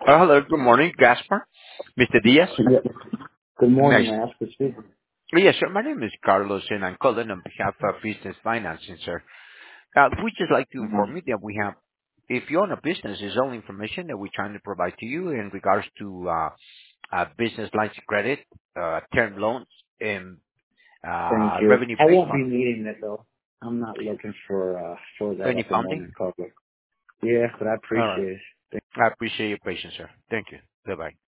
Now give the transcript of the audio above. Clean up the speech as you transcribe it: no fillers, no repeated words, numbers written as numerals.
Hello, good morning, Gaspar. Mr. Diaz? Yeah. Good morning, Nice. may I ask for speaking? Yes, sir. My name is Carlos, and I'm calling on behalf of Business Financing, sir. We just like to Mm-hmm. inform you that we have, if you own a business, is all information that we're trying to provide to you in regards to business lines of credit, term loans, and Thank you. I revenue-based won't be funding. needing it though. I'm not looking for that Any at the funding? moment, Carlos. Yeah, but I All right. appreciate it. I appreciate your patience, sir. Thank you. Bye-bye.